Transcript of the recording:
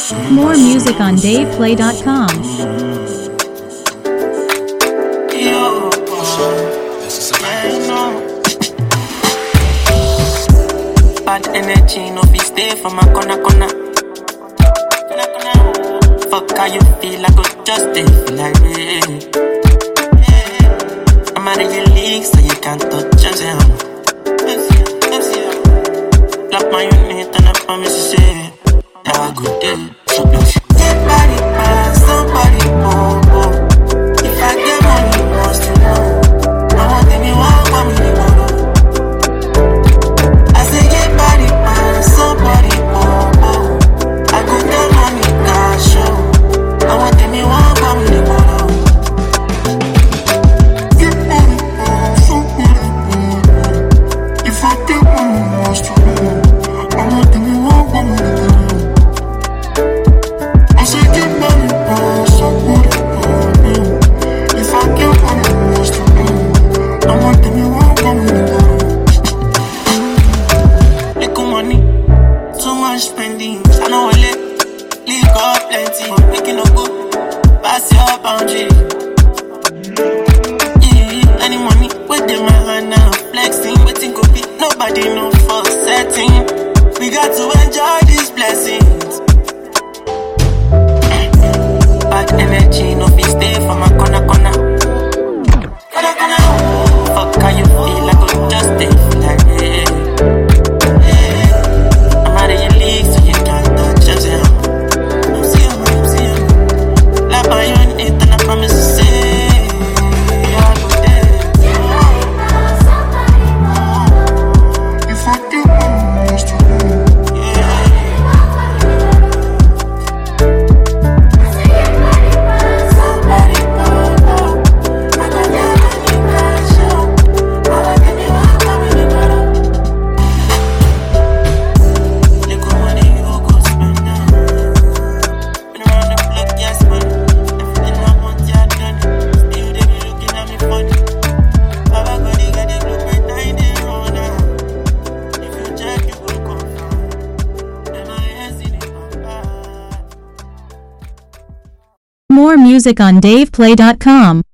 More music on DavePlay.com. Bad energy, no be stay for my corner. Fuck how you feel, I could just stay feel like I'm out of your league, so you can't touch us. Lock my unit and I promise to say, have a good day. Somebody pass, somebody oh. If I get money, wants to know. I want them, you want me tomorrow. I say get body pass, somebody oh. I go get money, cash show. I want them, you want me tomorrow. Get money pass, somebody oh. If I get money, wants to know. I want them, you want me tomorrow. I say get money pass, somebody oh. If I get money, wants to know. I want them, you want me tomorrow. Little money, too much spending. I know I lick up plenty. Making no good, pass your boundary. Yeah, any money, with them my hand now. Flexing, waiting could be nobody know for setting. We got to enjoy these blessings. Bad energy, no be stay for my corner. Fuck how you feel, I could just stay feel like I'm out of your league, so you can't touch us. I'm seeing. Like my unit, and I promise to say, I'll go there. If I get money, wants to know. More music on DavePlay.com.